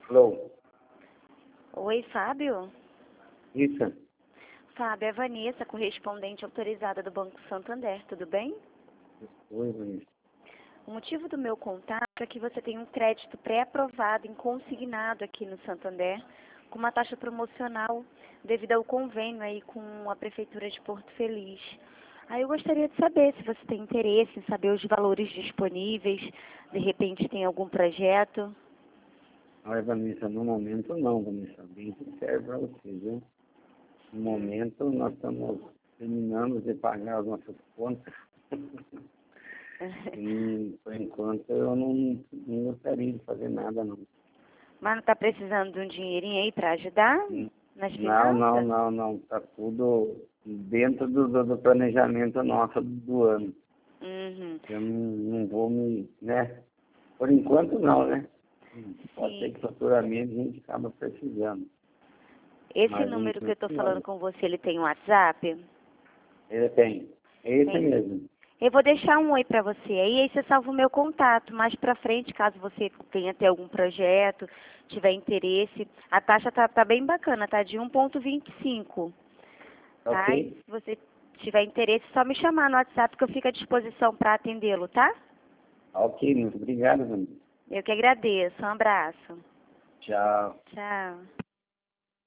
Alô? Oi, Fábio? Isso? Fábio, é Vanessa, correspondente autorizada do Banco Santander, tudo bem? Oi, Vanessa. O motivo do meu contato é que você tem um crédito pré-aprovado em consignado aqui no Santander, com uma taxa promocional devido ao convênio aí com a Prefeitura de Porto Feliz. Aí eu gostaria de saber se você tem interesse em saber os valores disponíveis, de repente tem algum projeto. Olha, Vanessa, no momento não, Vanessa. Bem sincero para você, viu? No momento nós estamos terminando de pagar as nossas contas. E, por enquanto, eu não gostaria de fazer nada, não. Mas não está precisando de um dinheirinho aí para ajudar nas finanças? Não. Está tudo dentro do planejamento nosso do ano. Uhum. Eu não vou me, né? Por enquanto não, né? Pode ser Sim. que futuramente a gente acaba precisando. Esse Mas número que eu estou enquanto falando não. com você, ele tem um WhatsApp? Ele tem. É esse Tem. mesmo. Eu vou deixar um oi para você aí você salva o meu contato. Mais para frente, caso você tenha até algum projeto, tiver interesse, a taxa tá bem bacana, tá de 1,25, tá? E Ok? se você tiver interesse, é só me chamar no WhatsApp que eu fico à disposição para atendê-lo, tá? Ok, muito obrigado, Vanessa. Eu que agradeço. Um abraço. Tchau. Tchau.